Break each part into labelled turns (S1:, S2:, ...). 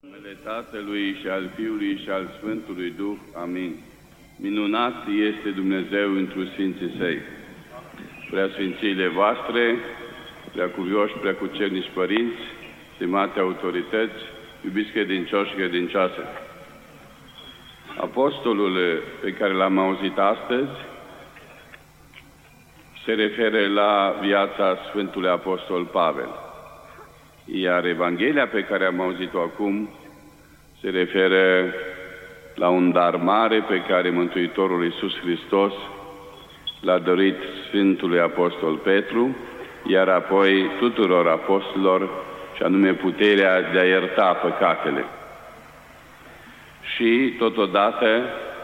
S1: Numele Tatălui și al Fiului și al Sfântului Duh. Amin. Minunat este Dumnezeu întru Sfinții Săi. Preasfințiile voastre, preacuvioși, preacucernici părinți, stimate autorități, iubiți credincioși și credincioase. Apostolul pe care l-am auzit astăzi se referă la viața Sfântului Apostol Pavel, iar Evanghelia pe care am auzit-o acum se referă la un dar mare pe care Mântuitorul Iisus Hristos l-a dorit Sfântului Apostol Petru, iar apoi tuturor apostolilor, și anume puterea de a ierta păcatele. Și, totodată,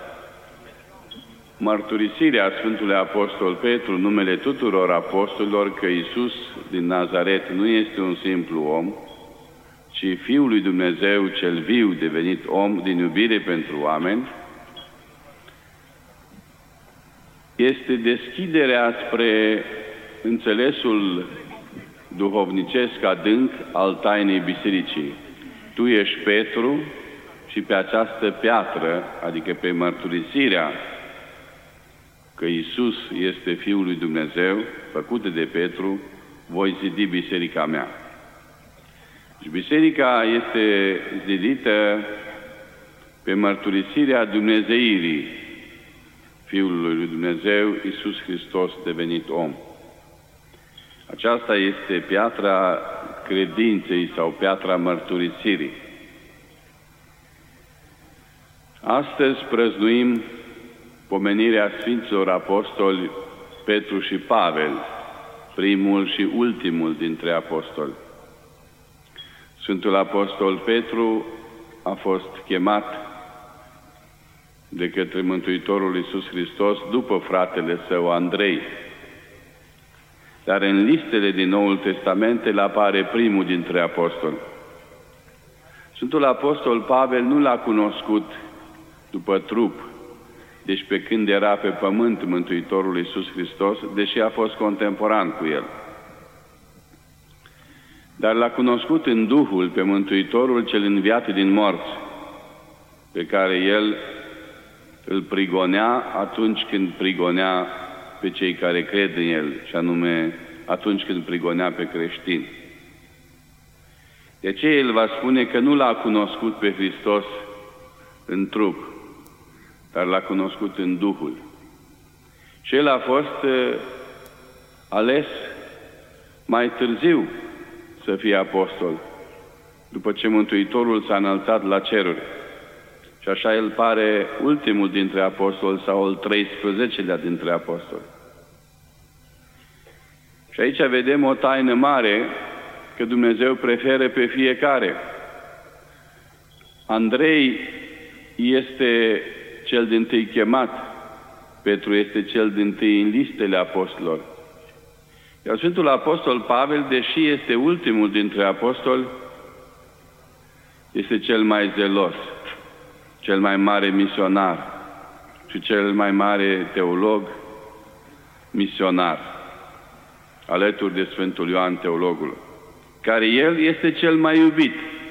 S1: mărturisirea Sfântului Apostol Petru, numele tuturor apostolilor, că Iisus din Nazaret nu este un simplu om, ci Fiul lui Dumnezeu cel viu, devenit om din iubire pentru oameni, este deschiderea spre înțelesul duhovnicesc adânc al tainei bisericii. Tu ești Petru și pe această piatră, adică pe mărturisirea că Iisus este Fiul lui Dumnezeu, făcută de Petru, voi zidi biserica mea. Și biserica este zidită pe mărturisirea dumnezeirii Fiului lui Dumnezeu, Iisus Hristos devenit om. Aceasta este piatra credinței sau piatra mărturisirii. Astăzi prăznuim pomenirea Sfinților Apostoli Petru și Pavel, primul și ultimul dintre apostoli. Sfântul Apostol Petru a fost chemat de către Mântuitorul Iisus Hristos după fratele său Andrei. Dar în listele din Noul Testament îl apare primul dintre apostoli. Sfântul Apostol Pavel nu l-a cunoscut după trup, deci pe când era pe pământ Mântuitorul Iisus Hristos, deși a fost contemporan cu el. Dar l-a cunoscut în Duhul pe Mântuitorul cel înviat din morți, pe care el îl prigonea atunci când prigonea pe cei care cred în el, și anume atunci când prigonea pe creștini. De aceea el va spune că nu l-a cunoscut pe Hristos în trup, dar l-a cunoscut în Duhul. Și el a fost ales mai târziu să fie apostol, după ce Mântuitorul s-a înălțat la ceruri. Și așa el pare ultimul dintre apostoli sau al 13-lea dintre apostoli. Și aici vedem o taină mare, că Dumnezeu preferă pe fiecare. Andrei este cel dintâi chemat, Petru este cel dintâi în listele apostolilor. Iar Sfântul Apostol Pavel, deși este ultimul dintre apostoli, este cel mai zelos, cel mai mare misionar și cel mai mare teolog misionar, alături de Sfântul Ioan Teologul, care el este cel mai iubit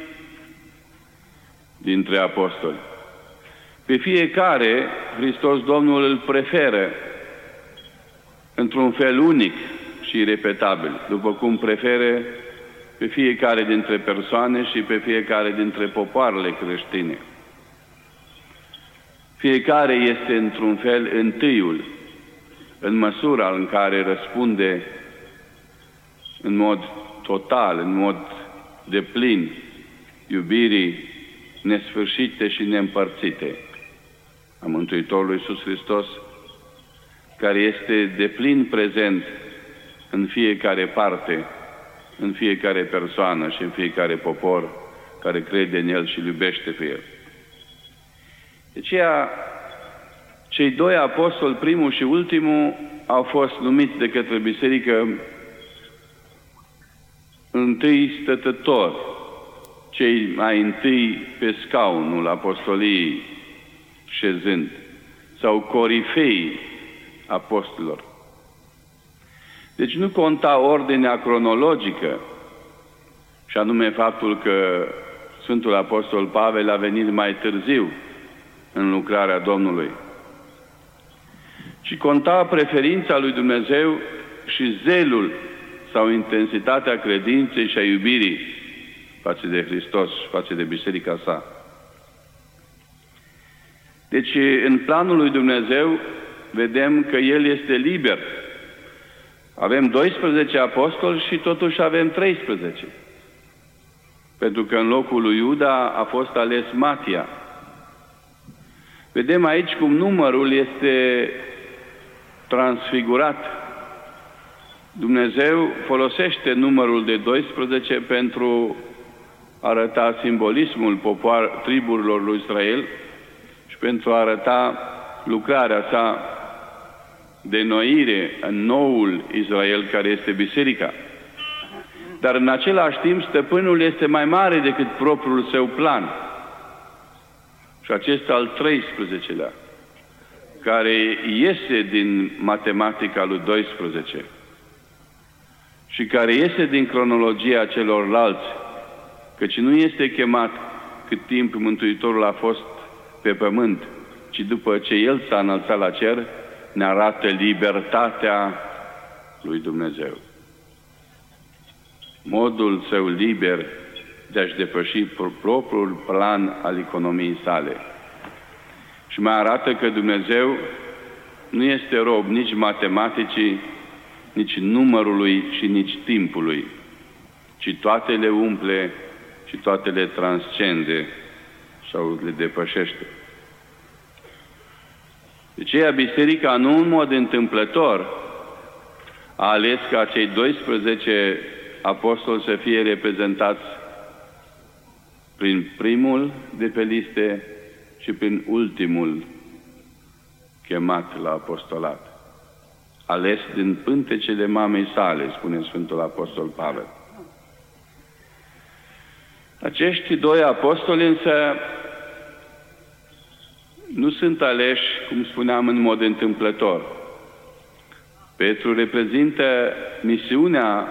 S1: dintre apostoli. Pe fiecare, Hristos Domnul îl preferă într-un fel unic și irepetabil, după cum preferă pe fiecare dintre persoane și pe fiecare dintre popoarele creștine. Fiecare este într-un fel întâiul, în măsura în care răspunde în mod total, în mod deplin, iubirii nesfârșite și neîmpărțite a Mântuitorului Iisus Hristos, care este deplin prezent în fiecare parte, în fiecare persoană și în fiecare popor care crede în El și îl iubește pe El. De aceea, cei doi apostoli, primul și ultimul, au fost numiți de către biserică întâi stătători, cei mai întâi pe scaunul apostoliei șezând, sau corifei apostolilor. Deci nu conta ordinea cronologică, și anume faptul că Sfântul Apostol Pavel a venit mai târziu în lucrarea Domnului. Și conta preferința lui Dumnezeu și zelul sau intensitatea credinței și a iubirii față de Hristos și față de biserica sa. Deci, în planul lui Dumnezeu, vedem că El este liber. Avem 12 apostoli și totuși avem 13. Pentru că în locul lui Iuda a fost ales Matia. Vedem aici cum numărul este transfigurat. Dumnezeu folosește numărul de 12 pentru a arăta simbolismul triburilor lui Israel și pentru a arăta lucrarea sa de noire în noul Israel care este biserica. Dar în același timp stăpânul este mai mare decât propriul său plan. Și acesta al 13-lea, care iese din matematica lui 12 și care iese din cronologia celorlalți, căci nu este chemat cât timp Mântuitorul a fost pe pământ, ci după ce El s-a înălțat la cer, ne arată libertatea lui Dumnezeu. Modul său liber de a-și depăși propriul plan al economiei sale. Și mai arată că Dumnezeu nu este rob nici matematicii, nici numărului și nici timpului, ci toate le umple și toate le transcende sau le depășește. De aceea biserica nu în mod întâmplător a ales ca cei 12 apostoli să fie reprezentați prin primul de pe liste și prin ultimul chemat la apostolat. Ales din pântecele mamei sale, spune Sfântul Apostol Pavel. Acești doi apostoli însă nu sunt aleși, cum spuneam, în mod întâmplător. Petru reprezintă misiunea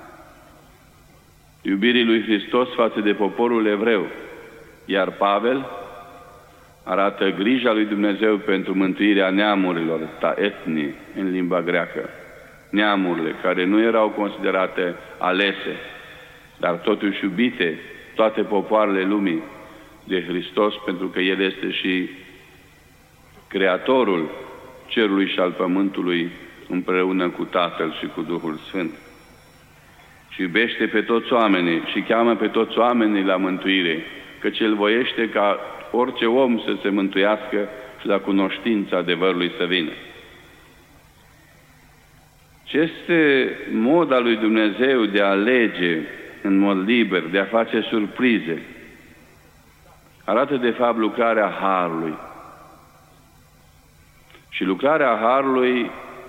S1: iubirii lui Hristos față de poporul evreu, iar Pavel arată grija lui Dumnezeu pentru mântuirea neamurilor, ta etnii, în limba greacă. Neamurile care nu erau considerate alese, dar totuși iubite, toate popoarele lumii de Hristos, pentru că El este și Creatorul cerului și al pământului împreună cu Tatăl și cu Duhul Sfânt. Și iubește pe toți oamenii și cheamă pe toți oamenii la mântuire, căci El voiește ca orice om să se mântuiască și la cunoștința adevărului să vină. Ce este mod al lui Dumnezeu de a alege în mod liber, de a face surprize, arată de fapt lucrarea Harului. Și lucrarea Harului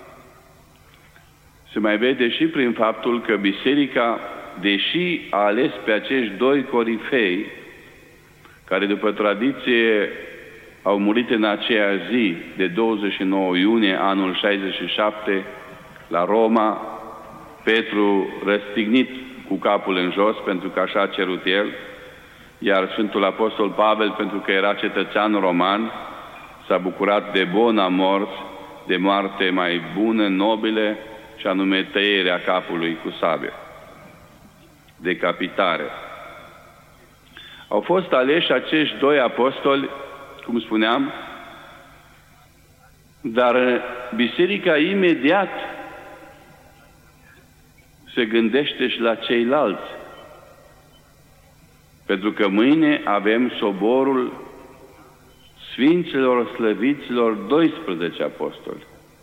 S1: se mai vede și prin faptul că biserica, deși a ales pe acești doi corifei, care după tradiție au murit în aceea zi de 29 iunie anul 67 la Roma, Petru răstignit cu capul în jos pentru că așa a cerut el, iar Sfântul Apostol Pavel, pentru că era cetățean roman, s-a bucurat de bona mors, de moarte mai bună, nobile, și anume tăierea capului cu sabie, decapitare. Au fost aleși acești doi apostoli, cum spuneam, dar biserica imediat se gândește și la ceilalți. Pentru că mâine avem soborul Sfinților Slăviților 12 apostoli.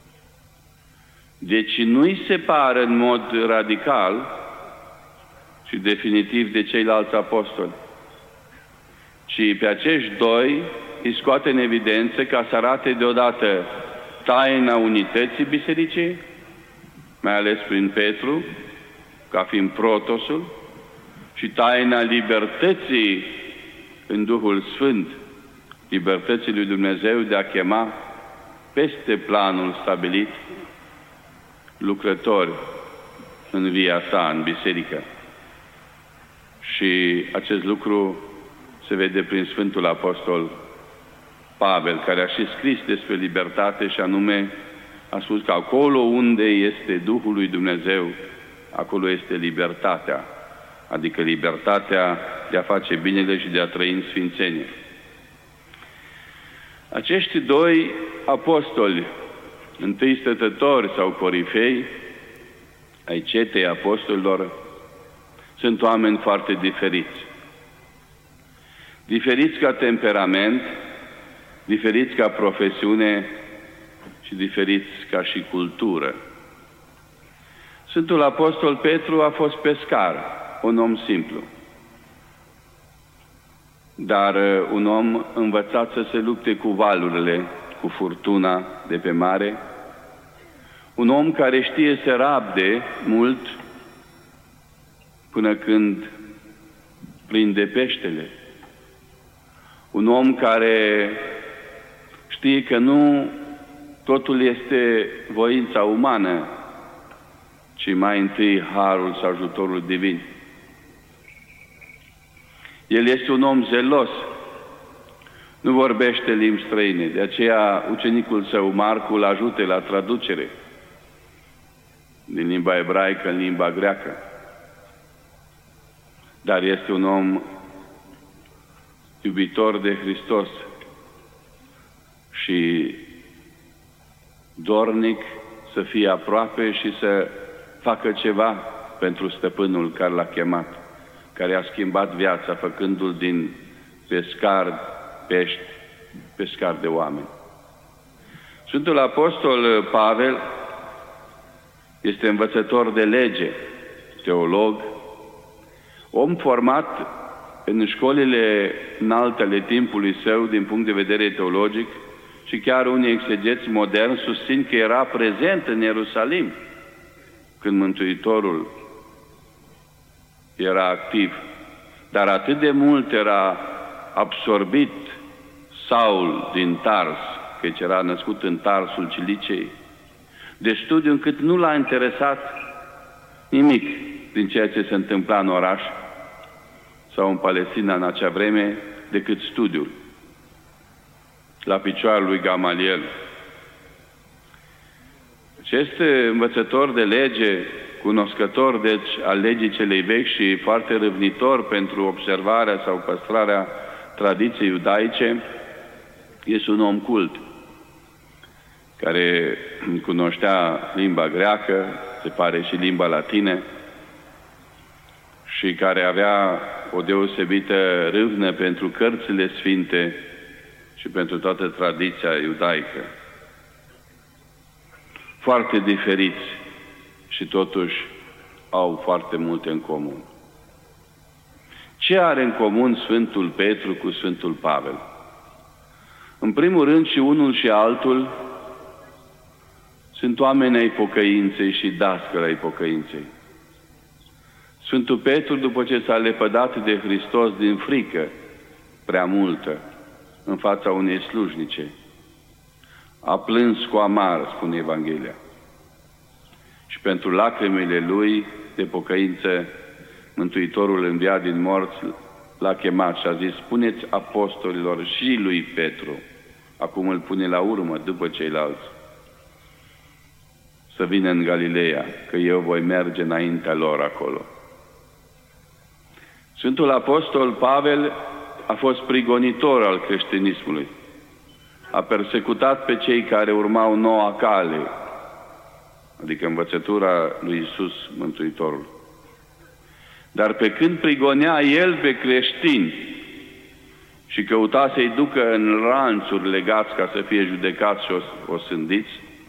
S1: Deci nu-i separă în mod radical și definitiv de ceilalți apostoli, ci pe acești doi îi scoate în evidență ca să arate deodată taina unității bisericii, mai ales prin Petru, ca fiind protosul, și taina libertății în Duhul Sfânt, libertății lui Dumnezeu de a chema peste planul stabilit lucrători în via sa, în biserică. Și acest lucru se vede prin Sfântul Apostol Pavel, care a și scris despre libertate și anume a spus că acolo unde este Duhul lui Dumnezeu, acolo este libertatea, adică libertatea de a face binele și de a trăi în sfințenie. Acești doi apostoli, întâi stătători sau corifei, ai cetei apostolilor, sunt oameni foarte diferiți. Diferiți ca temperament, diferiți ca profesiune și diferiți ca și cultură. Sfântul Apostol Petru a fost pescar, un om simplu, dar un om învățat să se lupte cu valurile, cu furtuna de pe mare, un om care știe să rabde mult până când prinde peștele, un om care știe că nu totul este voința umană, ci mai întâi harul și ajutorul divin. El este un om zelos, nu vorbește limbi străine, de aceea ucenicul său, Marcu, îl ajută la traducere din limba ebraică în limba greacă. Dar este un om iubitor de Hristos și dornic să fie aproape și să facă ceva pentru stăpânul care l-a chemat, care a schimbat viața, făcându-l din pescar pești, pescar de oameni. Sfântul Apostol Pavel este învățător de lege, teolog, om format în școlile înalte ale timpului său din punct de vedere teologic și chiar unii exegeți moderni susțin că era prezent în Ierusalim când Mântuitorul era activ. Dar atât de mult era absorbit Saul din Tars, căci era născut în Tarsul Cilicei, de studiu încât nu l-a interesat nimic din ceea ce se întâmpla în oraș sau în Palestina în acea vreme, decât studiul la picioarele lui Gamaliel. Acest învățător de lege, cunoscător deci al legii celei vechi și foarte râvnitor pentru observarea sau păstrarea tradiției iudaice, este un om cult, care cunoștea limba greacă, se pare și limba latină, și care avea o deosebită râvnă pentru cărțile sfinte și pentru toată tradiția iudaică. Foarte diferiți și totuși au foarte multe în comun. Ce are în comun Sfântul Petru cu Sfântul Pavel? În primul rând, și unul și altul sunt oameni ai pocăinței și dascăli ai pocăinței. Sfântul Petru, după ce s-a lepădat de Hristos din frică prea multă în fața unei slujnice, a plâns cu amar, spune Evanghelia. Și pentru lacrimile lui de pocăință, Mântuitorul înviat din morți l-a chemat și a zis: spuneți apostolilor și lui Petru, acum îl pune la urmă după ceilalți, să vină în Galileea, că eu voi merge înaintea lor acolo. Sfântul Apostol Pavel a fost prigonitor al creștinismului. A persecutat pe cei care urmau noua cale, adică învățătura lui Iisus Mântuitorul. Dar pe când prigonea el pe creștini și căuta să-i ducă în ranțuri legați ca să fie judecați și osândiți,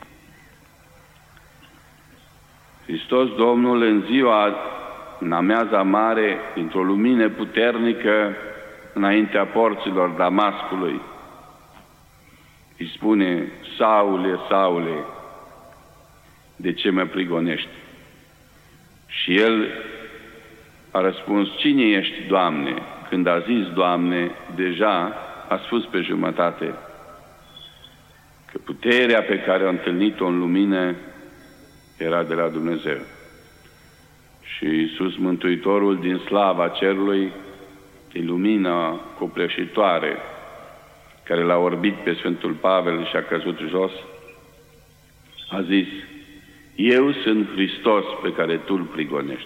S1: Hristos Domnul în amiaza mare, într-o lumină puternică, înaintea porților Damascului, îi spune: Saule, Saule, de ce mă prigonești? Și el a răspuns: cine ești, Doamne? Când a zis Doamne, deja a spus pe jumătate că puterea pe care a întâlnit-o în lumină era de la Dumnezeu. Și Iisus Mântuitorul, din slava cerului, de lumina copleșitoare care l-a orbit pe Sfântul Pavel și a căzut jos, a zis: eu sunt Hristos pe care tu îl prigonești.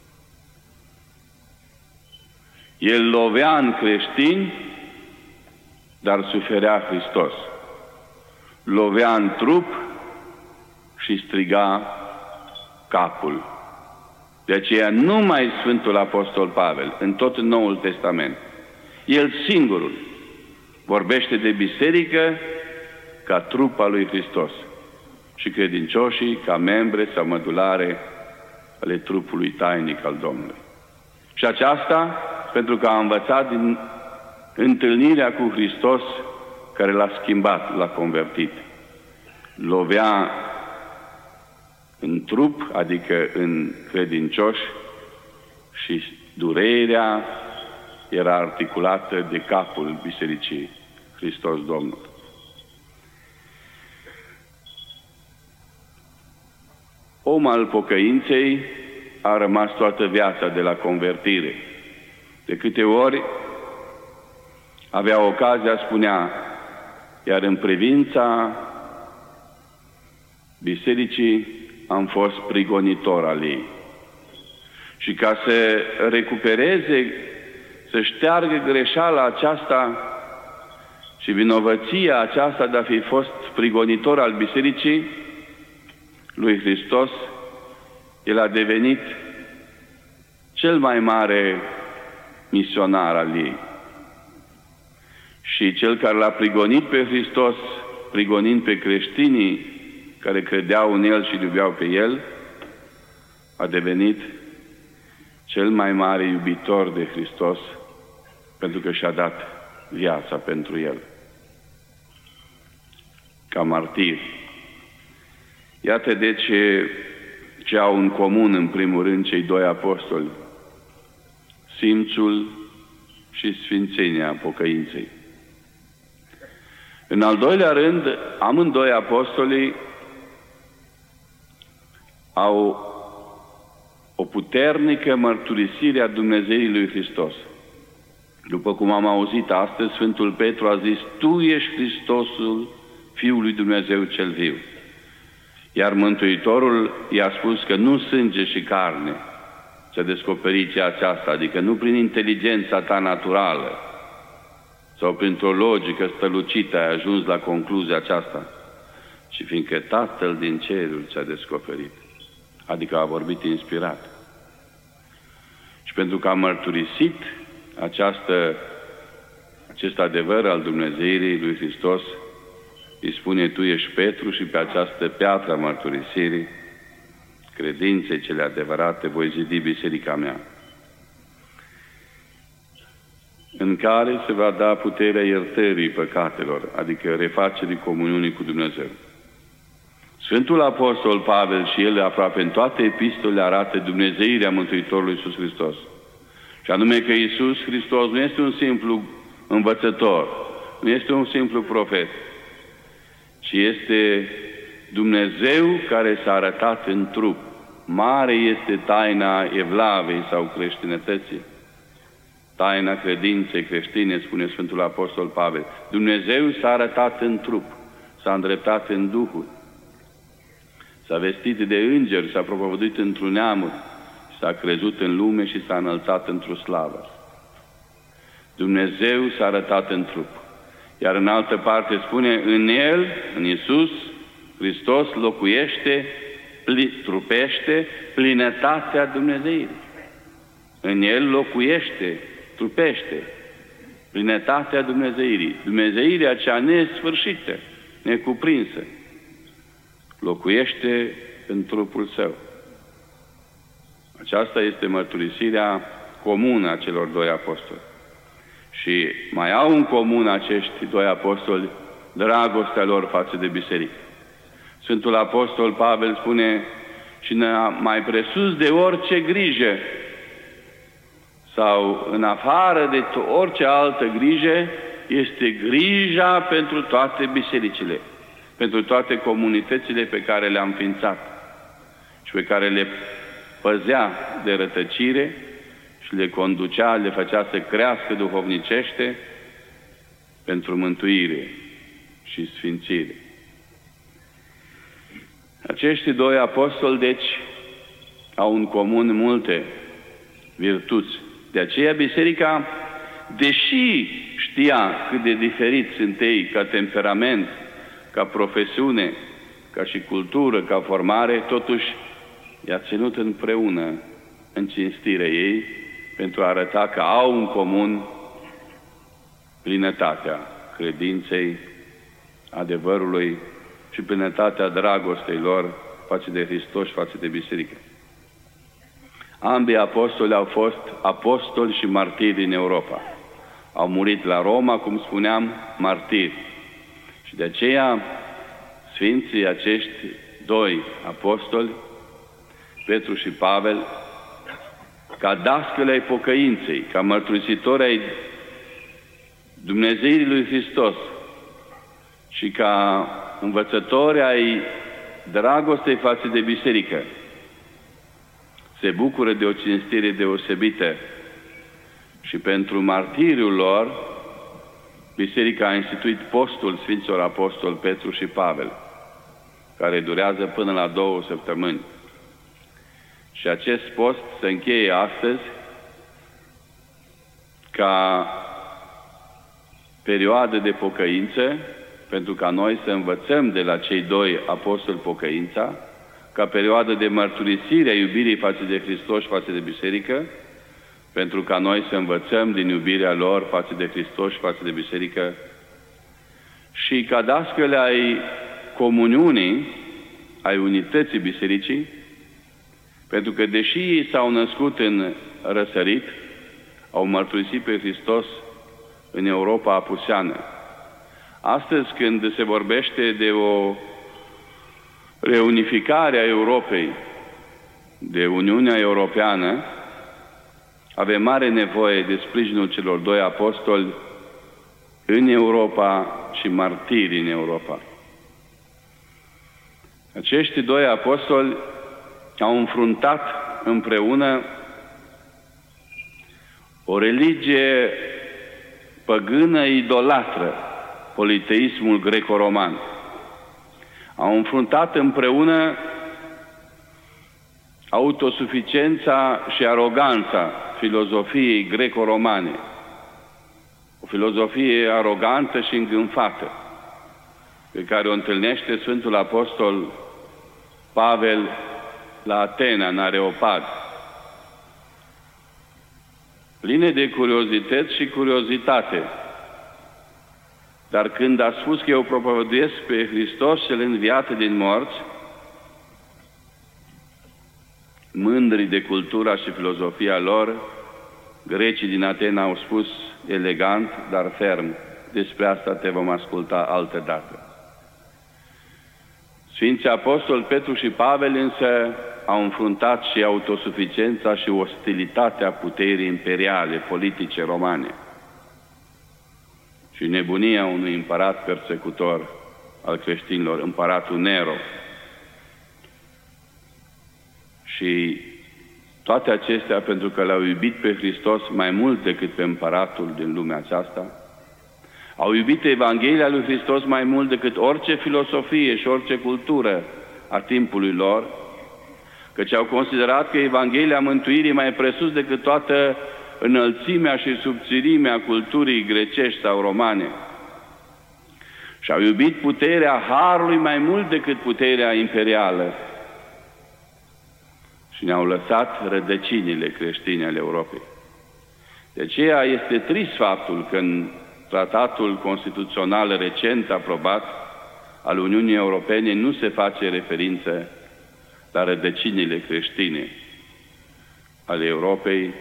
S1: El lovea în creștini, dar suferea Hristos. Lovea în trup și striga capul. De aceea numai Sfântul Apostol Pavel, în tot Noul Testament, el singurul vorbește de biserică ca trup al lui Hristos și credincioșii ca membre sau mădulare ale trupului tainic al Domnului. Și aceasta pentru că a învățat din întâlnirea cu Hristos care l-a schimbat, l-a convertit. Lovea în trup, adică în credincioși, și durerea era articulată de capul Bisericii Hristos Domnul. Om al pocăinței a rămas toată viața de la convertire. De câte ori avea ocazia, spunea, iar în privința bisericii am fost prigonitor al ei. Și ca să recupereze, să șteargă greșeala aceasta și vinovăția aceasta de a fi fost prigonitor al bisericii lui Hristos, el a devenit cel mai mare misionar al ei. Și cel care l-a prigonit pe Hristos, prigonind pe creștinii care credeau în El și iubeau pe El, a devenit cel mai mare iubitor de Hristos, pentru că și-a dat viața pentru El, ca martir. Iată deci ce au în comun, în primul rând, cei doi apostoli: simțul și sfințenia pocăinței. În al doilea rând, amândoi apostolii au o puternică mărturisire a Dumnezeirii lui Hristos. După cum am auzit astăzi, Sfântul Petru a zis: tu ești Hristosul, Fiul lui Dumnezeu cel viu. Iar Mântuitorul i-a spus că nu sânge și carne să descoperiți aceasta, adică nu prin inteligența ta naturală sau printr-o logică strălucită ai ajuns la concluzia aceasta, ci fiindcă Tatăl din cerul ți-a descoperit, adică a vorbit inspirat. Și pentru că a mărturisit acest adevăr al Dumnezeirii lui Hristos, îi spune: tu ești Petru și pe această piatră a mărturisirii, credinței cele adevărate, voi zidi biserica mea, în care se va da puterea iertării păcatelor, adică refacerii comuniunii cu Dumnezeu. Sfântul Apostol Pavel și el aproape în toate epistolele arată Dumnezeirea Mântuitorului Iisus Hristos. Și anume că Iisus Hristos nu este un simplu învățător, nu este un simplu profet, ci este Dumnezeu care s-a arătat în trup. Mare este taina evlavei sau creștinătății, taina credinței creștine, spune Sfântul Apostol Pavel. Dumnezeu s-a arătat în trup, s-a îndreptat în Duhul, s-a vestit de îngeri, s-a propovăduit într-un neamuri, s-a crezut în lume și s-a înălțat într-o slavă. Dumnezeu s-a arătat în trup. Iar în altă parte spune: în El, în Iisus Hristos, locuiește, trupește plinătatea Dumnezeirii. În El locuiește, trupește plinătatea Dumnezeirii. Dumnezeirea cea nesfârșită, necuprinsă, locuiește în trupul Său. Aceasta este mărturisirea comună a celor doi apostoli. Și mai au în comun acești doi apostoli dragostea lor față de biserică. Sfântul Apostol Pavel spune: și mai presus de orice grijă sau în afară de orice altă grijă este grija pentru toate bisericile, pentru toate comunitățile pe care le-a înființat și pe care le păzea de rătăcire și le conducea, le făcea să crească duhovnicește pentru mântuire și sfințire. Acești doi apostoli, deci, au în comun multe virtuți. De aceea Biserica, deși știa cât de diferiți sunt ei ca temperament, ca profesiune, ca și cultură, ca formare, totuși i-a ținut împreună în cinstirea ei pentru a arăta că au în comun plinătatea credinței, adevărului și plinătatea dragostei lor față de Hristos și față de Biserică. Ambii apostoli au fost apostoli și martiri în Europa. Au murit la Roma, cum spuneam, martiri. Și de aceea Sfinții acești doi apostoli, Petru și Pavel, ca dascăli ai pocăinței, ca mărturisitori ai Dumnezeirii lui Hristos și ca învățători ai dragostei față de biserică, se bucură de o cinstire deosebită și pentru martiriul lor, biserica a instituit postul Sfinților Apostoli Petru și Pavel, care durează până la 2 săptămâni. Și acest post se încheie astăzi ca perioadă de pocăință, pentru ca noi să învățăm de la cei doi apostoli pocăința, ca perioadă de mărturisire a iubirii față de Hristos și față de biserică, pentru ca noi să învățăm din iubirea lor față de Hristos și față de biserică, și ca dascăle ai comuniunii, ai unității bisericii, pentru că deși ei s-au născut în răsărit, au mărturisit pe Hristos în Europa apuseană. Astăzi, când se vorbește de o reunificare a Europei, de Uniunea Europeană, avem mare nevoie de sprijinul celor doi apostoli în Europa și martiri în Europa. Acești doi apostoli au înfruntat împreună o religie păgână idolatră, politeismul greco-roman. Au înfruntat împreună autosuficiența și aroganța filozofiei greco-romane, o filozofie arogantă și îngânfată, pe care o întâlnește Sfântul Apostol Pavel la Atena, în Areopag, pline de curiozități și curiozitate. Dar când a spus că eu propovăduiesc pe Hristos cel înviat din morți, mândri de cultura și filozofia lor, grecii din Atena au spus elegant, dar ferm: despre asta te vom asculta altă dată. Sfinții Apostoli Petru și Pavel însă au înfruntat și autosuficiența și ostilitatea puterii imperiale, politice romane și nebunia unui împărat persecutor al creștinilor, împăratul Nero. Și toate acestea pentru că l-au iubit pe Hristos mai mult decât pe împăratul din lumea aceasta, au iubit Evanghelia lui Hristos mai mult decât orice filosofie și orice cultură a timpului lor, căci au considerat că Evanghelia mântuirii mai presus decât toată înălțimea și subțirimea culturii grecești sau romane. Și au iubit puterea harului mai mult decât puterea imperială. Și ne-au lăsat rădăcinile creștine ale Europei. De aceea este trist faptul că în tratatul constituțional recent aprobat al Uniunii Europene nu se face referință la rădăcinile creștine ale Europei,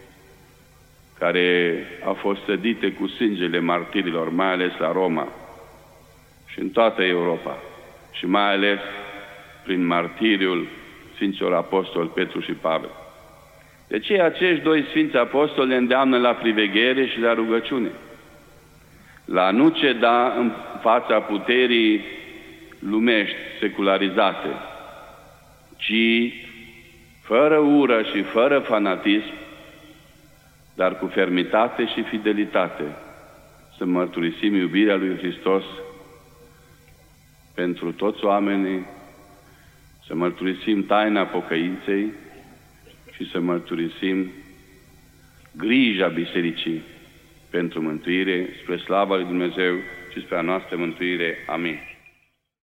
S1: care au fost sădite cu sângele martirilor, mai ales la Roma și în toată Europa, și mai ales prin martiriul Sfinților Apostoli Petru și Pavel. De aceea acești doi Sfinți Apostoli ne îndeamnă la priveghere și la rugăciune, la nu ceda în fața puterii lumești, secularizate, ci fără ură și fără fanatism dar cu fermitate și fidelitate, să mărturisim iubirea lui Hristos pentru toți oamenii, să mărturisim taina pocăinței și să mărturisim grija Bisericii pentru mântuire, spre slava lui Dumnezeu și spre a noastră mântuire. Amin.